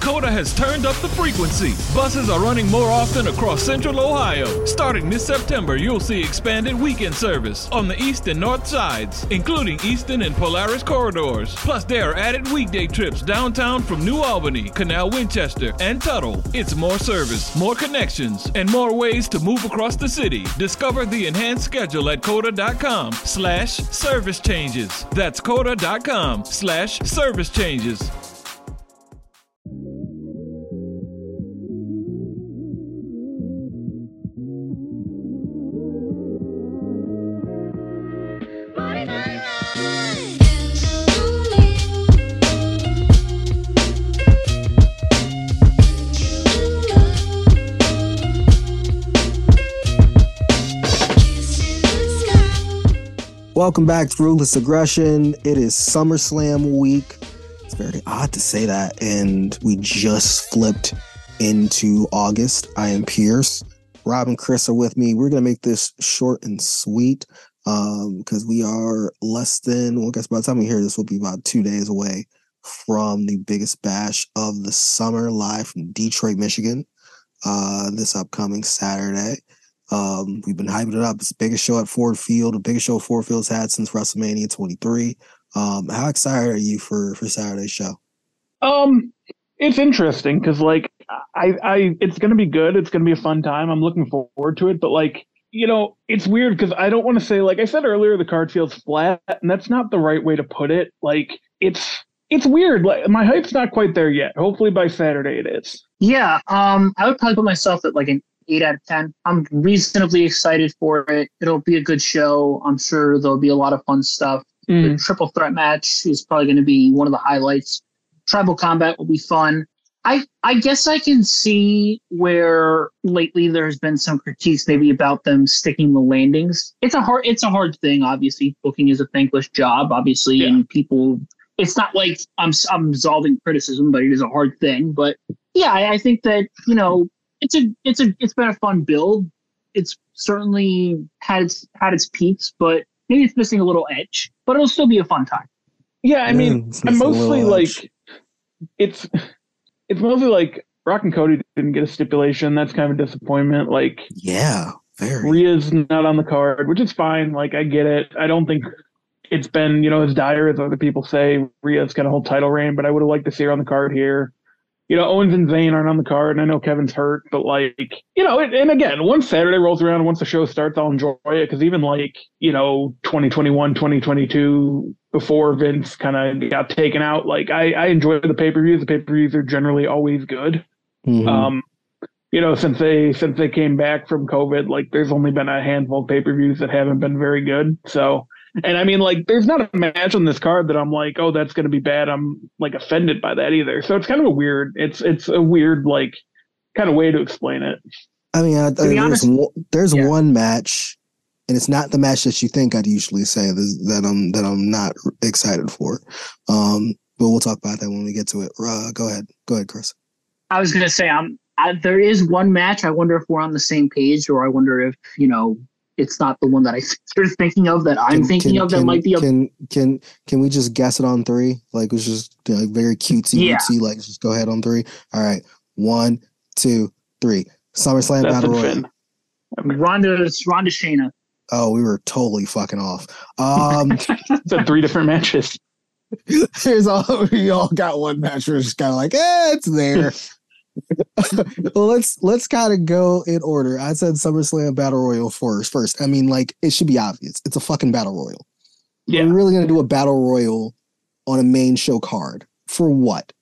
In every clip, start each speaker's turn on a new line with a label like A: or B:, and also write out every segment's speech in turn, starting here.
A: COTA has turned up the frequency. Buses are running more often across Central Ohio. Starting this September, you'll see expanded weekend service on the east and north sides, including Easton and Polaris corridors. Plus, there are added weekday trips downtown from New Albany, Canal Winchester, and Tuttle. It's more service, more connections, and more ways to move across the city. Discover the enhanced schedule at COTA.com/service changes. That's COTA.com/service changes.
B: Welcome back to Ruthless Aggression. It is SummerSlam week. It's very odd to say that, and we just flipped into August. I am Pierce. Rob and Chris are with me. We're going to make this short and sweet because we are less than, well, I guess by the time we hear this, we'll be about 2 days away from the biggest bash of the summer, live from Detroit, Michigan, this upcoming Saturday. We've been hyping it up. It's the biggest show at Ford Field, the biggest show Ford Field's had since WrestleMania 23. How excited are you for Saturday's show?
C: It's interesting because I it's going to be good. It's going to be a fun time. I'm looking forward to it. But it's weird because I don't want to say, like I said earlier, the card feels flat, and that's not the right way to put it. It's weird. Like, my hype's not quite there yet. Hopefully by Saturday it is.
D: Yeah. I would probably put myself at an 8 out of 10. I'm reasonably excited for it. It'll be a good show. I'm sure there'll be a lot of fun stuff. The triple threat match is probably going to be one of the highlights. Tribal combat will be fun. I guess I can see where lately there's been some critiques maybe about them sticking the landings. It's a hard thing, obviously. Booking is a thankless job, obviously, yeah. And people, it's not like I'm absolving criticism, but it is a hard thing. But yeah, I think that, it's been a fun build. It's certainly had its peaks, but maybe it's missing a little edge. But it'll still be a fun time.
C: Yeah, I mean, I'm mostly it's mostly like Rock and Cody didn't get a stipulation. That's kind of a disappointment.
B: Yeah, very.
C: Rhea's not on the card, which is fine. I get it. I don't think it's been as dire as other people say. Rhea's got a whole title reign, but I would have liked to see her on the card here. Owens and Zayn aren't on the card, and I know Kevin's hurt, but and again, once Saturday rolls around, once the show starts, I'll enjoy it, because even 2021, 2022, before Vince kind of got taken out, I enjoy the pay-per-views. The pay-per-views are generally always good. Mm-hmm. Since they came back from COVID, there's only been a handful of pay-per-views that haven't been very good, so. And I mean, there's not a match on this card that I'm like, oh, that's going to be bad. I'm offended by that either. So it's kind of a weird, it's a weird, kind of way to explain it.
B: I mean, there's one match, and it's not the match that you think I'd usually say that I'm not excited for. But we'll talk about that when we get to it. Go ahead, Chris.
D: I was going to say, there is one match. I wonder if we're on the same page, or I wonder if, it's not the one that you're thinking of that I'm thinking of that might be a...
B: Can we just guess it on 3? It's just very cutesy, just go ahead on 3. All right. 1, 2, 3. SummerSlam Battle Royal.
D: Ronda Shayna.
B: Oh, we were totally fucking off.
C: So 3 different matches.
B: We all got one match. We're just kind of it's there. Well, let's kind of go in order. I said SummerSlam Battle Royal first. I mean, it should be obvious. It's a fucking Battle Royal. Yeah. We're really going to do a Battle Royal on a main show card. For what?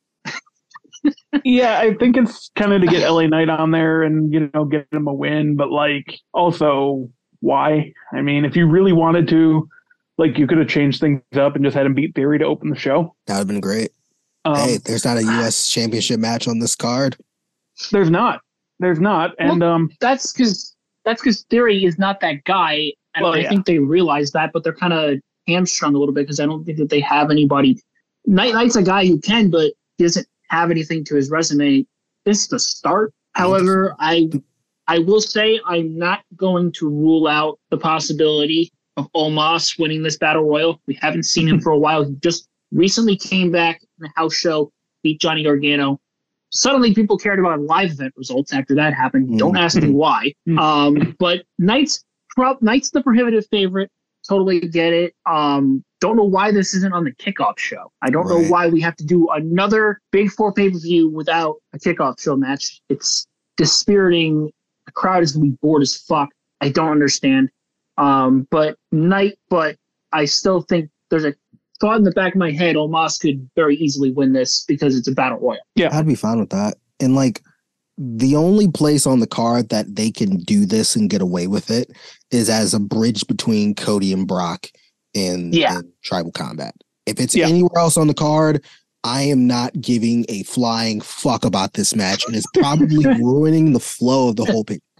C: Yeah, I think it's kind of to get LA Knight on there and, get him a win. But, also, why? I mean, if you really wanted to, you could have changed things up and just had him beat Theory to open the show.
B: That would have been great. Hey, there's not a U.S. championship match on this card.
C: There's not. And
D: that's because Theory is not that guy. And I think they realize that, but they're kind of hamstrung a little bit because I don't think that they have anybody. Knight's a guy who can, but he doesn't have anything to his resume. This is the start. However, I will say I'm not going to rule out the possibility of Omos winning this Battle Royal. We haven't seen him for a while. He just recently came back in the house show, beat Johnny Gargano. suddenly people cared about live event results after that happened. Don't ask me why. But Knight's the prohibitive favorite. Totally get it. Don't know why this isn't on the kickoff show. I don't know why we have to do another Big Four pay-per-view without a kickoff show match. It's dispiriting. The crowd is going to be bored as fuck. I don't understand. But I still think there's a thought in the back of my head, Omos could very easily win this because it's a battle royal.
B: Yeah, I'd be fine with that. And like, the only place on the card that they can do this and get away with it is as a bridge between Cody and Brock in Tribal Combat. If it's anywhere else on the card, I am not giving a flying fuck about this match, and it's probably ruining the flow of the whole picture.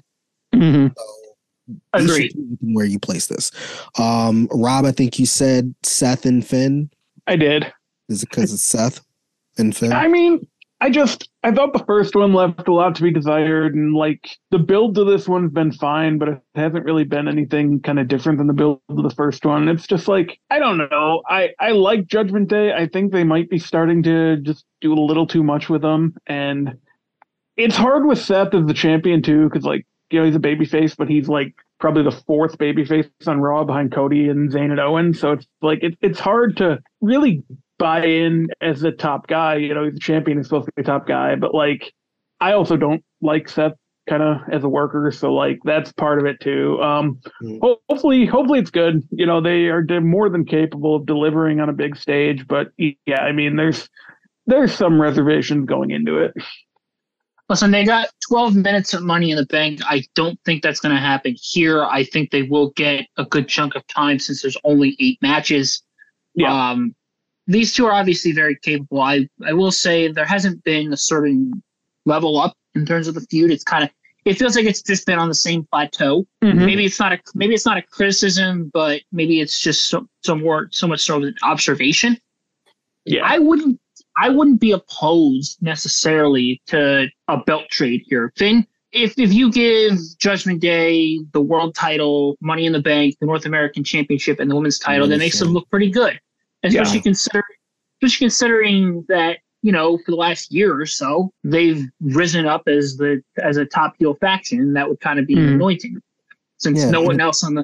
B: So,
D: agreed.
B: Where you place this, Rob? I think you said Seth and Finn.
C: I did.
B: Is it because it's Seth and Finn?
C: I mean, I thought the first one left a lot to be desired, and like the build to this one's been fine, but it hasn't really been anything kind of different than the build to the first one. It's just like, I don't know. I like Judgment Day. I think they might be starting to just do a little too much with them, and it's hard with Seth as the champion too, because like, you know, he's a babyface, but he's like probably the fourth babyface on Raw behind Cody and Zayn and Owen. So it's like it's hard to really buy in as the top guy. You know, he's the champion, he's supposed to be the top guy, but like, I also don't like Seth kind of as a worker, so like that's part of it too. Hopefully it's good. You know, they're more than capable of delivering on a big stage, but yeah, I mean, there's some reservations going into it.
D: Listen, they got 12 minutes of Money in the Bank. I don't think that's going to happen here. I think they will get a good chunk of time since there's only 8 matches. Yeah. These two are obviously very capable. I will say there hasn't been a certain level up in terms of the feud. It feels like it's just been on the same plateau. Mm-hmm. Maybe it's not a criticism, but maybe it's just so much so of an observation. Yeah. I wouldn't be opposed necessarily to a belt trade here. Finn, if you give Judgment Day the world title, Money in the Bank, the North American Championship, and the women's title, that makes them look pretty good. Especially considering that, you know, for the last year or so, they've risen up as a top heel faction, and that would kind of be anointing, since no one else in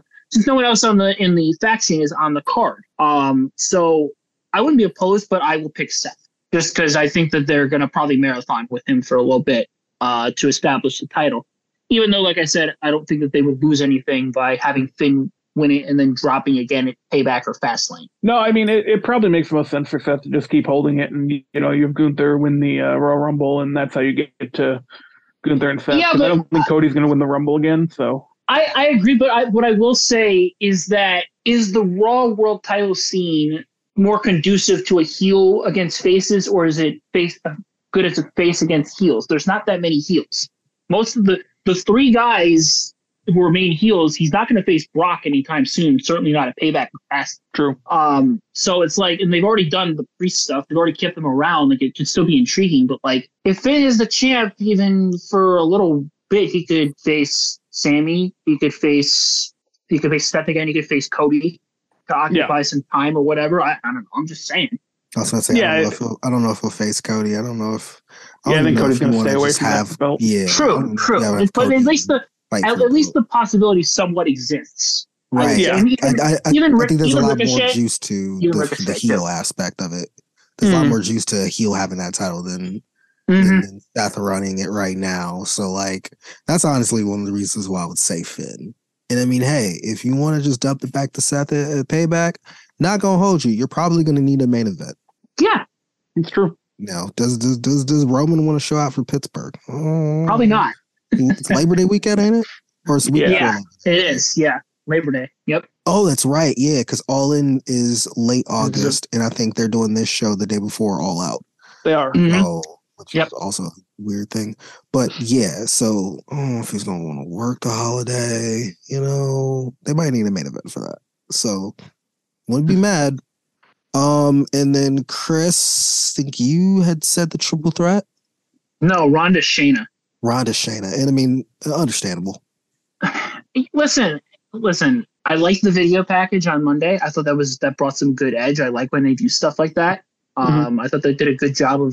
D: the faction is on the card. So I wouldn't be opposed, but I will pick Seth just because I think that they're going to probably marathon with him for a little bit to establish the title. Even though, like I said, I don't think that they would lose anything by having Finn win it and then dropping again at Payback or Fastlane.
C: No, I mean, it probably makes most sense for Seth to just keep holding it, and, you know, you have Gunther win the Royal Rumble, and that's how you get to Gunther and Seth. Yeah, but I don't think Cody's going to win the Rumble again, so.
D: I agree, but what I will say is that is the Raw World title scene more conducive to a heel against faces, or is it good as a face against heels? There's not that many heels. Most of the 3 guys who remain heels, he's not going to face Brock anytime soon. Certainly not a Payback fast.
C: True.
D: So it's like, and they've already done the Priest stuff. They've already kept them around. Like, it could still be intriguing. But like, if Finn is the champ, even for a little bit, he could face Sammy. He could face Seth again. He could face Cody to occupy some time or whatever. I don't know. I'm just saying.
B: I was going to say, I don't know if he'll face Cody. I don't know if.
C: I think Cody's going to stay away from that belt.
B: Yeah.
D: True. But at least the possibility somewhat exists.
B: Right. I think there's a lot more juice to the heel aspect of it. There's a lot more juice to heel having that title than Seth running it right now. So, like, that's honestly one of the reasons why I would say Finn. And I mean, hey, if you want to just dump it back to Seth at Payback, not going to hold you. You're probably going to need a main event.
D: Yeah.
C: It's true.
B: Now, does Roman want to show out for Pittsburgh?
D: Probably not.
B: It's Labor Day weekend, ain't it? Or it's
D: it is. Yeah, Labor Day. Yep.
B: Oh, that's right. Yeah, because All In is late August, and I think they're doing this show the day before All Out.
C: They are.
B: Oh, which is also a weird thing. But yeah, so I don't know if he's going to want to work the holiday. You know, they might need a main event for that. So wouldn't be mad. And then Chris, I think you had said the triple threat.
D: No, Ronda Shayna.
B: And I mean, understandable.
D: Listen. I liked the video package on Monday. I thought that brought some good edge. I like when they do stuff like that. I thought they did a good job of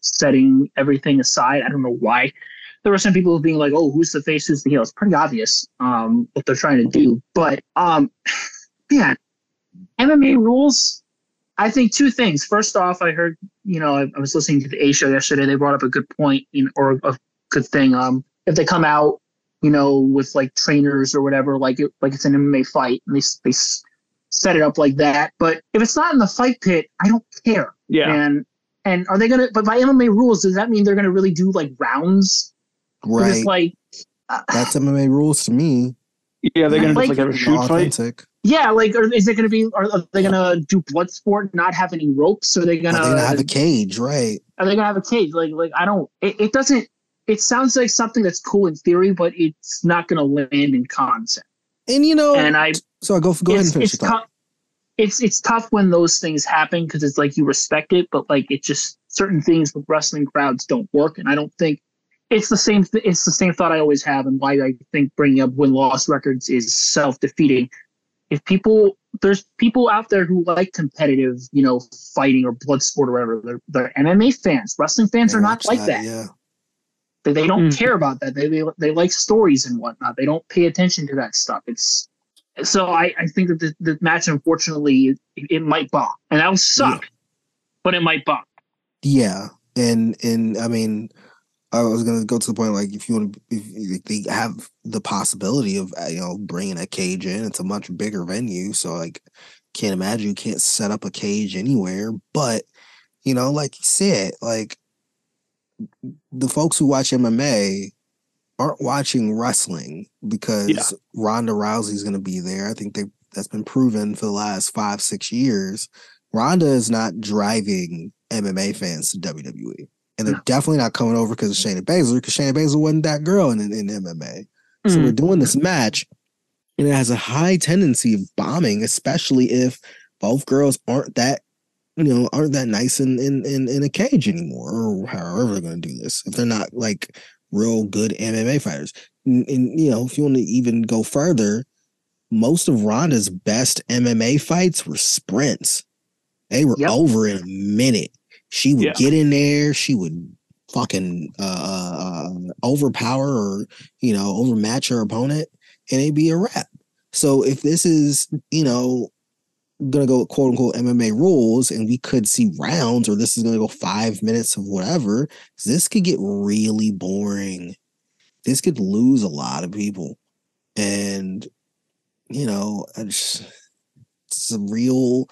D: setting everything aside. I don't know why. There were some people being like, "Oh, who's the face? Who's the heel?" It's pretty obvious what they're trying to do. But man, MMA rules. I think two things. First off, I heard, I was listening to the A show yesterday. They brought up a good point, or a good thing. If they come out, with like trainers or whatever, like it's an MMA fight, and they set it up like that. But if it's not in the fight pit, I don't care.
C: Yeah.
D: And are they gonna? But by MMA rules, does that mean they're gonna really do like rounds?
B: Right.
D: It's like
B: that's MMA rules to me.
C: Yeah, they're gonna just have a shoot
B: authentic.
C: fight.
D: Yeah, like, or is it gonna be? Are they gonna do blood sport, and not have any ropes? Or are they gonna
B: have a cage? Right?
D: Are they gonna have a cage? Like I don't. It doesn't. It sounds like something that's cool in theory, but it's not gonna land in concept.
B: And go ahead and finish
D: it's tough when those things happen because it's like you respect it, but like it just certain things with wrestling crowds don't work, and I don't think it's the same. It's the same thought I always have, and why I think bringing up win-loss records is self-defeating. If there's people out there who like competitive, fighting or blood sport or whatever. They're MMA fans. Wrestling fans are not like that.
B: Yeah.
D: They don't care about that. They like stories and whatnot. They don't pay attention to that stuff. So I think that the match, unfortunately, it might bomb, and that would suck, but it might bomb.
B: Yeah, and I mean, I was gonna go to the point like if they have the possibility of bringing a cage in, it's a much bigger venue, so like can't imagine you can't set up a cage anywhere. But like you said, like the folks who watch MMA aren't watching wrestling because Ronda Rousey's going to be there. I think that's been proven for the last 5-6 years. Ronda is not driving MMA fans to WWE. And they're definitely not coming over because of Shayna Baszler, because Shayna Baszler wasn't that girl in MMA. So we're doing this match, and it has a high tendency of bombing, especially if both girls aren't that nice in a cage anymore, or however they're going to do this. If they're not like real good MMA fighters. And if you want to even go further, most of Ronda's best MMA fights were sprints. They were over in a minute. She would get in there. She would fucking overpower or, overmatch her opponent, and it'd be a wrap. So if this is, going to go quote unquote MMA rules, and we could see rounds, or this is going to go 5 minutes of whatever, this could get really boring. This could lose a lot of people. And, it's a real,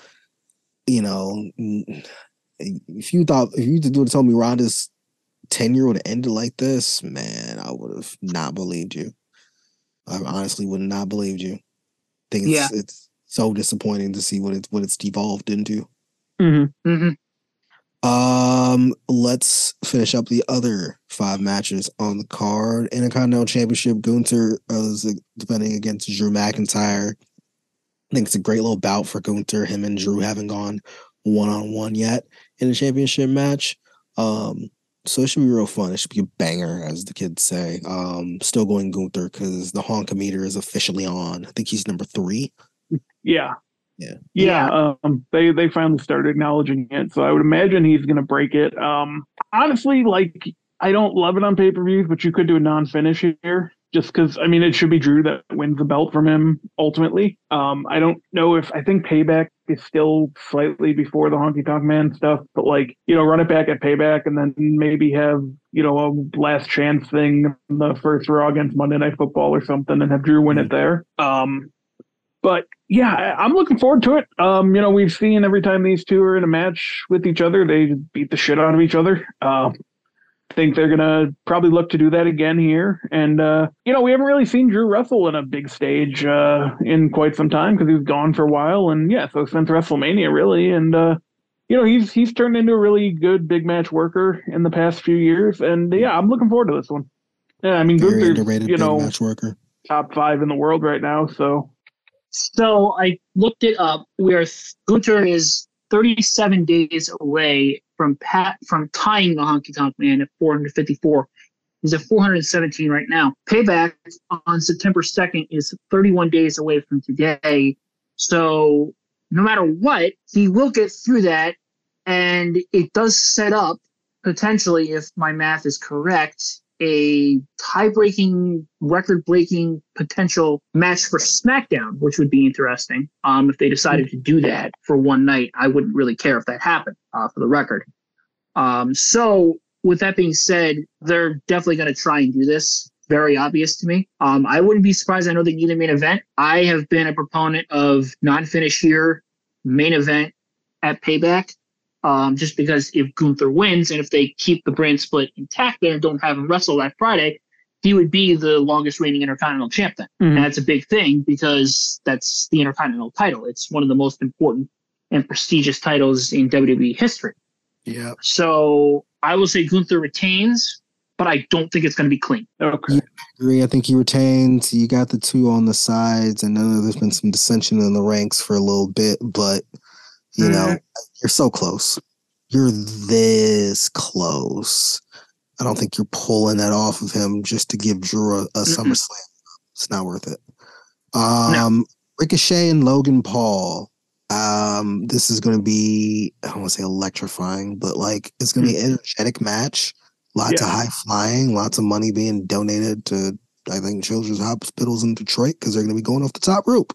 B: if you told me Ronda's tenure would have ended like this, man, I would have not believed you. I honestly would not believed you. I think it's so disappointing to see what it's devolved into.
C: Mm-hmm.
B: Mm-hmm. Let's finish up the other 5 matches on the card. Intercontinental Championship, Gunther is defending against Drew McIntyre. I think it's a great little bout for Gunther. Him and Drew haven't gone one-on-one yet in a championship match. So it should be real fun. It should be a banger, as the kids say. Still going Gunther because the honkometer is officially on. I think he's number 3.
C: Yeah. They finally started acknowledging it, so I would imagine he's going to break it. Honestly, like, I don't love it on pay-per-views, but you could do a non-finish here, just because, I mean, it should be Drew that wins the belt from him ultimately. I don't know I think Payback is still slightly before the Honky Tonk Man stuff, but like, run it back at Payback and then maybe have, a last chance thing in the first Raw against Monday Night Football or something and have Drew win it there. But yeah, I'm looking forward to it. We've seen every time these two are in a match with each other, they beat the shit out of each other. I think they're going to probably look to do that again here. And, we haven't really seen Drew wrestle in a big stage in quite some time because he's gone for a while. And so since WrestleMania, really. And, he's turned into a really good big match worker in the past few years. And, I'm looking forward to this one. Yeah, I mean, Gunther's,
B: big match worker.
C: Top 5 in the world right now, so...
D: So I looked it up where Gunther is 37 days away from tying the Honky Tonk Man at 454. He's at 417 right now. Payback on September 2nd is 31 days away from today. So no matter what, he will get through that. And it does set up potentially, if my math is correct, a tie-breaking, record-breaking potential match for SmackDown, which would be interesting. If they decided to do that for one night, I wouldn't really care if that happened, for the record. So with that being said, they're definitely going to try and do this. Very obvious to me. I wouldn't be surprised. I know they need a main event. I have been a proponent of non-finish here, main event at Payback. Just because if Gunther wins and if they keep the brand split intact there and don't have him wrestle that Friday, he would be the longest reigning Intercontinental champ then. Mm-hmm. And that's a big thing because that's the Intercontinental title. It's one of the most important and prestigious titles in WWE history.
B: Yeah.
D: So I will say Gunther retains, but I don't think it's going to be clean.
B: Okay. Yeah, I agree. I think he retains. You got the two on the sides. I know there's been some dissension in the ranks for a little bit, but you know, you're so close. You're this close. I don't think you're pulling that off of him just to give Drew a SummerSlam. It's not worth it. No. Ricochet and Logan Paul. This is going to be, I don't want to say electrifying, but like it's going to be an energetic match. Lots of high flying, lots of money being donated to, I think, children's hospitals in Detroit because they're going to be going off the top rope.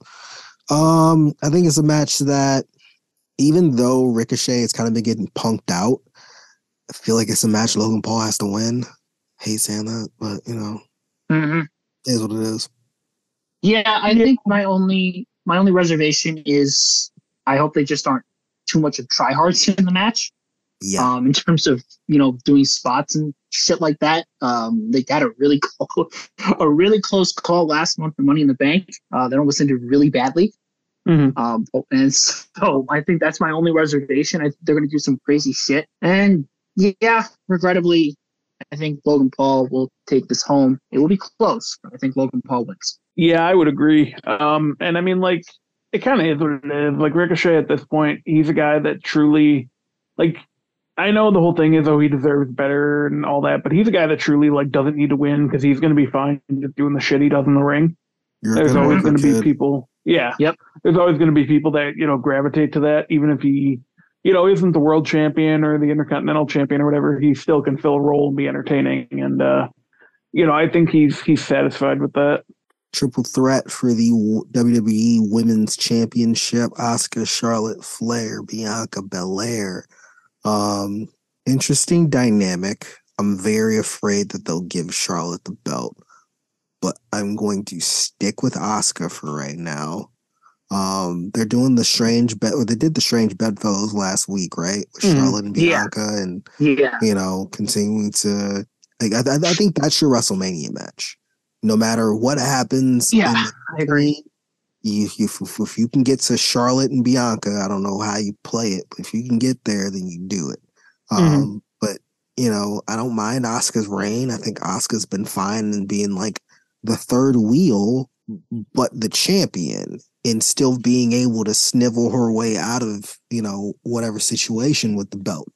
B: I think it's a match that, even though Ricochet has kind of been getting punked out, I feel like it's a match Logan Paul has to win. Hate saying that, but you know, it is what it is.
D: Yeah, I think my only reservation is I hope they just aren't too much of tryhards in the match.
B: Yeah.
D: In terms of, you know, doing spots and shit like that. They got a really close call last month for Money in the Bank. That almost ended really badly. Mm-hmm. And so I think that's my only reservation. I think they're going to do some crazy shit. And yeah, regrettably, I think Logan Paul will take this home. It will be close, but I think Logan Paul wins.
C: Yeah, I would agree. And I mean, like, it kind of is what it is. Like, Ricochet at this point, he's a guy that truly, like, I know the whole thing is, oh, he deserves better and all that, but he's a guy that truly, like, doesn't need to win because he's going to be fine just doing the shit he does in the ring. There's always going to be people. Yeah.
D: Yep.
C: There's always going to be people that, you know, gravitate to that, even if he, you know, isn't the world champion or the Intercontinental champion or whatever, he still can fill a role and be entertaining. And, you know, I think he's satisfied with that.
B: Triple threat for the WWE Women's Championship: Asuka, Charlotte Flair, Bianca Belair. Interesting dynamic. I'm very afraid that they'll give Charlotte the belt, but I'm going to stick with Asuka for right now. They're doing the strange bet, or they did the strange bedfellows last week, right? With Charlotte and Bianca, and you know, continuing to. Like, I think that's your WrestleMania match. No matter what happens,
D: I agree.
B: If you can get to Charlotte and Bianca, I don't know how you play it, but if you can get there, then you do it. But you know, I don't mind Asuka's reign. I think Asuka's been fine in being like the third wheel, but the champion, and still being able to snivel her way out of, you know, whatever situation with the belt.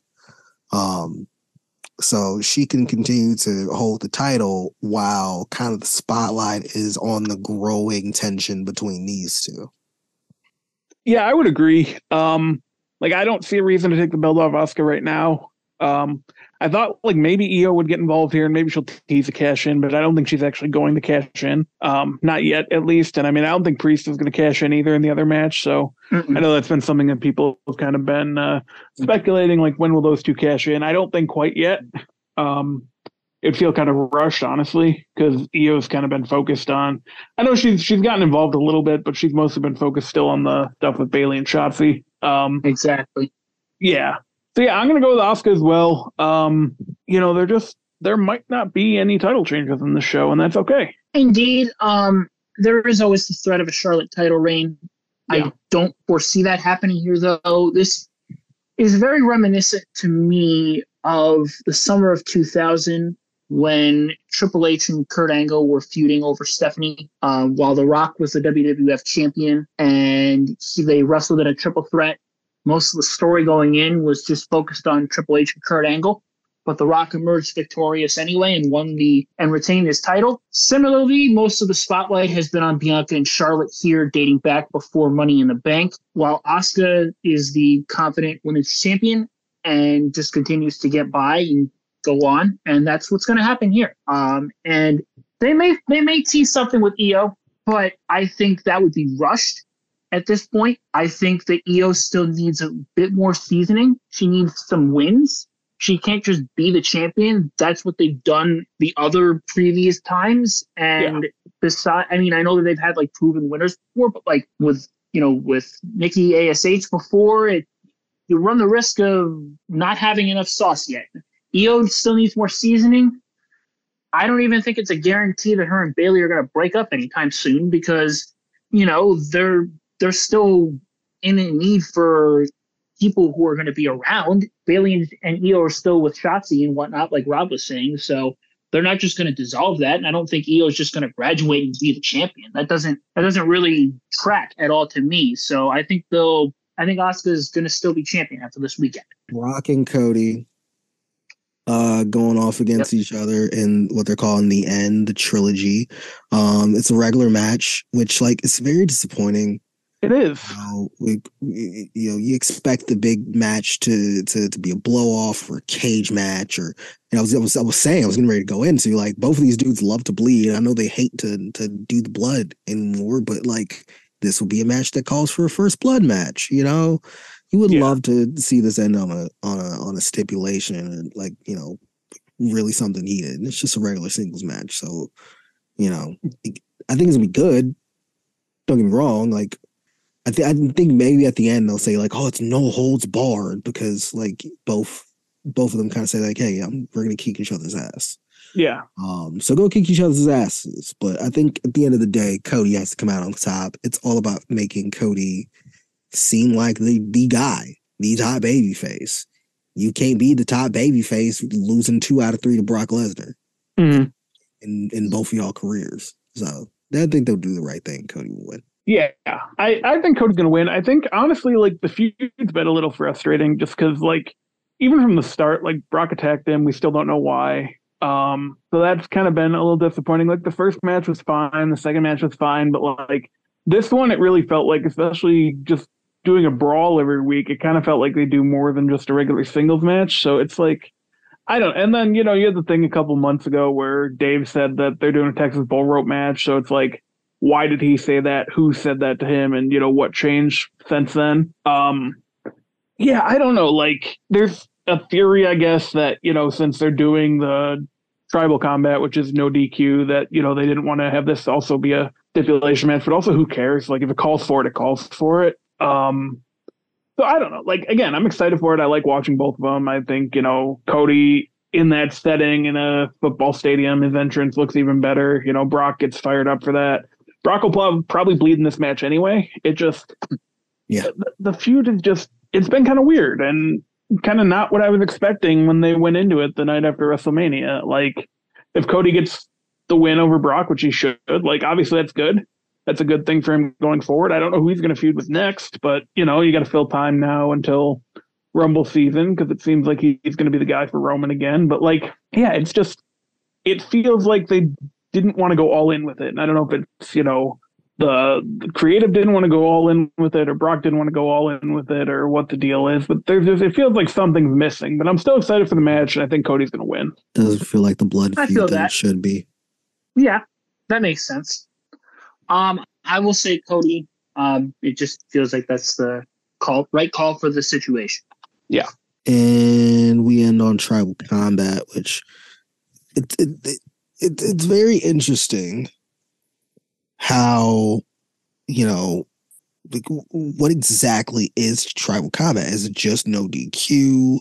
B: So she can continue to hold the title while kind of the spotlight is on the growing tension between these two.
C: Yeah, I would agree. Like, I don't see a reason to take the belt off Asuka right now. I thought like maybe Io would get involved here and maybe she'll tease a cash in, but I don't think she's actually going to cash in. Not yet, at least. And I mean, I don't think Priest is going to cash in either in the other match. So I know that's been something that people have kind of been speculating, like, when will those two cash in? I don't think quite yet. It'd feel kind of rushed, honestly, because Io's kind of been focused on. I know she's gotten involved a little bit, but she's mostly been focused still on the stuff with Bayley and Shotzi.
D: Exactly.
C: Yeah. So yeah, I'm gonna go with Asuka as well. You know, there might not be any title changes in the show, and that's okay.
D: Indeed. There is always the threat of a Charlotte title reign. Yeah. I don't foresee that happening here, though. This is very reminiscent to me of the summer of 2000 when Triple H and Kurt Angle were feuding over Stephanie while The Rock was the WWF champion, and they wrestled in a triple threat. Most of the story going in was just focused on Triple H and Kurt Angle, but The Rock emerged victorious anyway and retained his title. Similarly, most of the spotlight has been on Bianca and Charlotte here, dating back before Money in the Bank. While Asuka is the confident women's champion, and just continues to get by and go on. And that's what's going to happen here. And they may tease something with Io, but I think that would be rushed at this point. I think that Io still needs a bit more seasoning. She needs some wins. She can't just be the champion. That's what they've done the other previous times. And besides, I mean, I know that they've had like proven winners before, but like with Nikki ASH before, you run the risk of not having enough sauce yet. Io still needs more seasoning. I don't even think it's a guarantee that her and Bayley are going to break up anytime soon because, they're still in a need for people who are going to be around. Bayley and Io are still with Shotzi and whatnot, like Rob was saying. So they're not just going to dissolve that. And I don't think Io is just going to graduate and be the champion. That doesn't really track at all to me. So I think Asuka is going to still be champion after this weekend.
B: Brock and Cody going off against each other in what they're calling the trilogy. It's a regular match, which it's very disappointing.
C: It is.
B: You expect the big match to be a blow off or a cage match, or I was getting ready to go into both of these dudes love to bleed. I know they hate to do the blood anymore, but this would be a match that calls for a first blood match. You would love to see this end on a stipulation and really something heated. And it's just a regular singles match, so I think it's gonna be good. Don't get me wrong, I think maybe at the end they'll say it's no holds barred because both of them kind of say hey, we're gonna kick each other's ass.
C: Yeah.
B: So go kick each other's asses. But I think at the end of the day, Cody has to come out on top. It's all about making Cody seem like the guy, the top baby face. You can't be the top baby face losing 2 out of 3 to Brock Lesnar in both of y'all careers. So I think they'll do the right thing. Cody will win.
C: Yeah, I think Cody's going to win. I think, honestly, the feud's been a little frustrating just because, even from the start, Brock attacked him. We still don't know why. So that's kind of been a little disappointing. The first match was fine. The second match was fine. But, this one, it really felt especially just doing a brawl every week, it kind of felt like they do more than just a regular singles match. So it's I don't. And then, you had the thing a couple months ago where Dave said that they're doing a Texas Bull Rope match. So it's why did he say that? Who said that to him? And, what changed since then? Yeah, I don't know. There's a theory, I guess, that, since they're doing the tribal combat, which is no DQ, that, they didn't want to have this also be a stipulation match, but also who cares? If it calls for it, it calls for it. So I don't know. Again, I'm excited for it. I like watching both of them. I think, Cody in that setting in a football stadium, his entrance looks even better. Brock gets fired up for that. Brock will probably bleed in this match anyway. It just, the feud is just, it's been kind of weird and kind of not what I was expecting when they went into it the night after WrestleMania. If Cody gets the win over Brock, which he should, obviously that's good. That's a good thing for him going forward. I don't know who he's going to feud with next, but, you got to fill time now until Rumble season because it seems like he's going to be the guy for Roman again. But, it's just, it feels like they didn't want to go all in with it. And I don't know if it's, the creative didn't want to go all in with it or Brock didn't want to go all in with it or what the deal is. But it feels like something's missing. But I'm still excited for the match, and I think Cody's going to win.
B: Doesn't feel like the blood feud that it should be.
D: Yeah, that makes sense. I will say Cody. It just feels like that's the right call for the situation.
C: Yeah.
B: And we end on tribal combat, which it's very interesting how, what exactly is tribal combat? Is it just no DQ?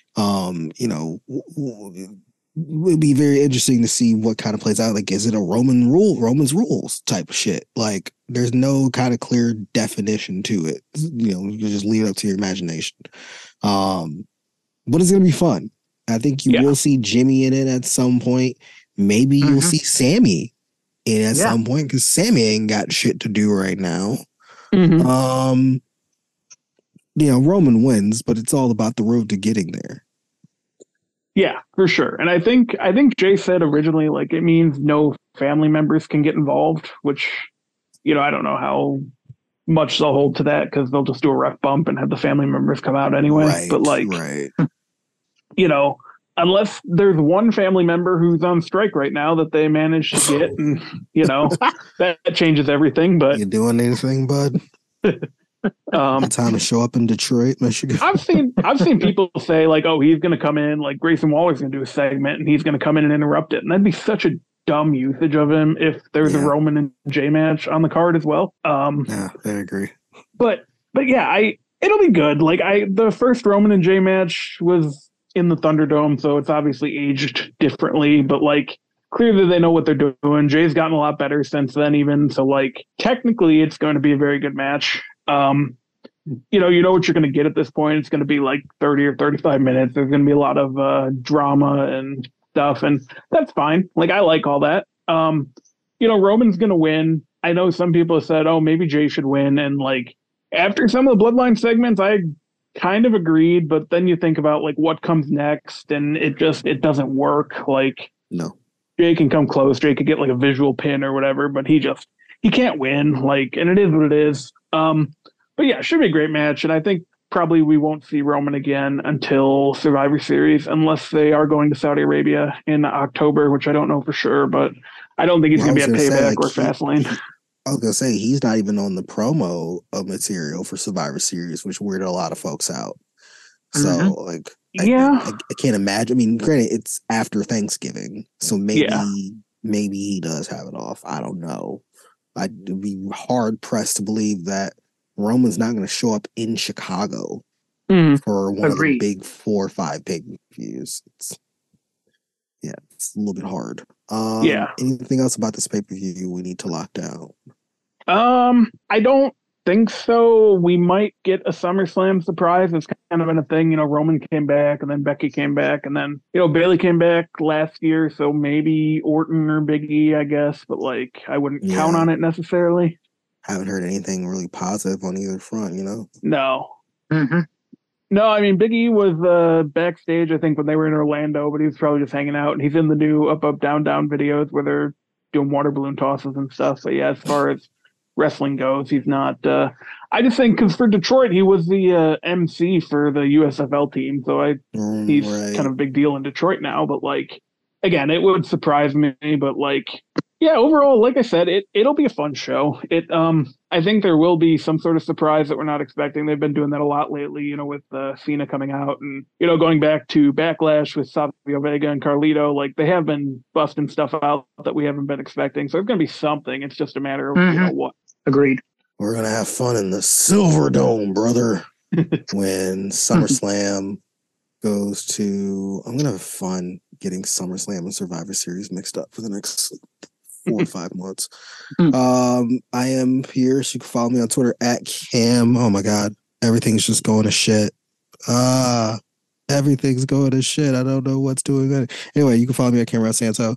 B: It would be very interesting to see what kind of plays out. Is it a Roman's rules type of shit? There's no kind of clear definition to it. You just leave it up to your imagination. But it's going to be fun. I think you will see Jimmy in it at some point. Maybe you'll see Sammy in at some point because Sammy ain't got shit to do right now. Roman wins, but it's all about the road to getting there.
C: Yeah, for sure. And I think Jay said originally, it means no family members can get involved, which, I don't know how much they'll hold to that because they'll just do a ref bump and have the family members come out anyway.
B: Right,
C: but like, you know, unless there's one family member who's on strike right now that they managed to get, and you know, that changes everything. But
B: you doing anything, bud? Time to show up in Detroit, Michigan.
C: I've seen people say like, oh, he's going to come in, like Grayson Waller's going to do a segment and he's going to come in and interrupt it. And that'd be such a dumb usage of him if there's a Roman and Jay match on the card as well.
B: Yeah, I agree.
C: But yeah, it'll be good. Like the first Roman and Jay match was in the Thunderdome, so it's obviously aged differently, but like clearly they know what they're doing. Jay's gotten a lot better since then even. So like technically it's going to be a very good match. You know what you're going to get at this point. It's going to be like 30 or 35 minutes. There's going to be a lot of drama and stuff, and that's fine. Like, I like all that. You know, Roman's going to win. I know some people have said, oh, maybe Jay should win. And like, after some of the Bloodline segments, I kind of agreed, but then you think about like what comes next, and it doesn't work. Like,
B: no,
C: Jay can come close. Jay could get like a visual pin or whatever, but he can't win. Like, and it is what it is. But yeah, it should be a great match. And I think probably we won't see Roman again until Survivor Series, unless they are going to Saudi Arabia in October, which I don't know for sure, but I don't think he's going to be at Payback or Fastlane.
B: I was going to say, he's not even on the promo material for Survivor Series, which weirded a lot of folks out. So, like, I can't imagine. I mean, granted, it's after Thanksgiving, so maybe he does have it off. I don't know. I'd be hard pressed to believe that Roman's not going to show up in Chicago for one of the big 4 or 5 pay-per-views. It's a little bit hard. Anything else about this pay-per-view we need to lock down?
C: I don't think so. We might get a SummerSlam surprise. It's kind of been a thing. You know, Roman came back, and then Becky came back, and then, you know, Bayley came back last year, so maybe Orton or Big E, I guess, but like, I wouldn't count on it necessarily.
B: Haven't heard anything really positive on either front, you know?
C: No. No, I mean, Big E was backstage, I think, when they were in Orlando, but he was probably just hanging out, and he's in the new Up, Up, Down, Down videos where they're doing water balloon tosses and stuff. So yeah, as far as wrestling goes, he's not. I just think because for Detroit, he was the MC for the USFL team, so he's kind of a big deal in Detroit now. But like, again, it would surprise me. But like, yeah, overall, like I said, it'll be a fun show. I think there will be some sort of surprise that we're not expecting. They've been doing that a lot lately, you know, with Cena coming out and, you know, going back to Backlash with Savio Vega and Carlito. Like, they have been busting stuff out that we haven't been expecting. So it's going to be something. It's just a matter of, you know, what.
D: Agreed.
B: We're going to have fun in the Silver Dome, brother. When SummerSlam goes to... I'm going to have fun getting SummerSlam and Survivor Series mixed up for the next 4 or 5 months. I am Pierce. You can follow me on Twitter at Cam. Oh my God. Everything's just going to shit. Everything's going to shit. I don't know what's doing it. Anyway, you can follow me at Cameron Santo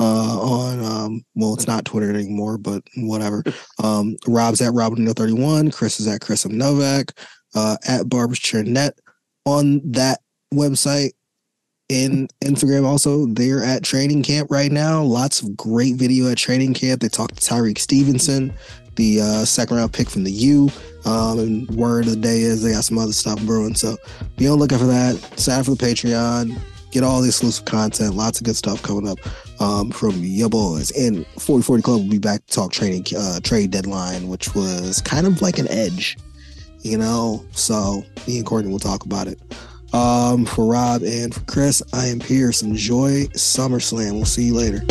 B: on well, it's not Twitter anymore, but whatever. Rob's at Robin31. Chris is at Chris M. Novak. At Barb's Chairnet on that website. In Instagram also, they're at training camp right now. Lots of great video at training camp. They talked to Tyreek Stevenson, the second round pick from the U. And word of the day is they got some other stuff brewing. So be on the lookout for that. Sign up for the Patreon. Get all the exclusive content. Lots of good stuff coming up from your boys. And 4040 Club will be back to talk trade deadline, which was kind of like an edge, you know. So me and Courtney will talk about it. For Rob and for Chris, I am Pierce. Enjoy SummerSlam. We'll see you later.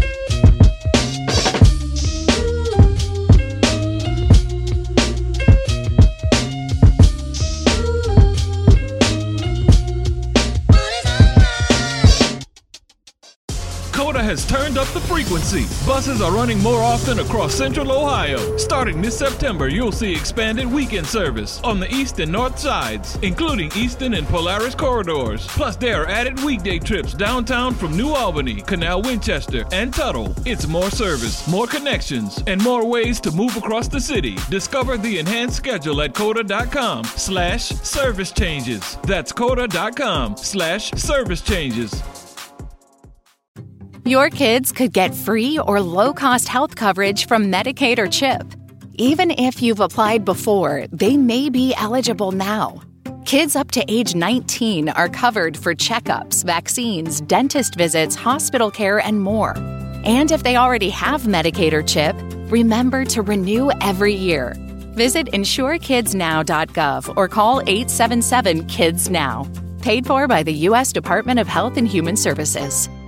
A: Coda has turned up the frequency. Buses are running more often across Central Ohio. Starting this September, you'll see expanded weekend service on the east and north sides, including Eastern and Polaris corridors. Plus, there are added weekday trips downtown from New Albany, Canal Winchester, and Tuttle. It's more service, more connections, and more ways to move across the city. Discover the enhanced schedule at Coda.com/service changes. That's Coda.com/service changes.
E: Your kids could get free or low-cost health coverage from Medicaid or CHIP. Even if you've applied before, they may be eligible now. Kids up to age 19 are covered for checkups, vaccines, dentist visits, hospital care, and more. And if they already have Medicaid or CHIP, remember to renew every year. Visit insurekidsnow.gov or call 877-KIDS-NOW. Paid for by the U.S. Department of Health and Human Services.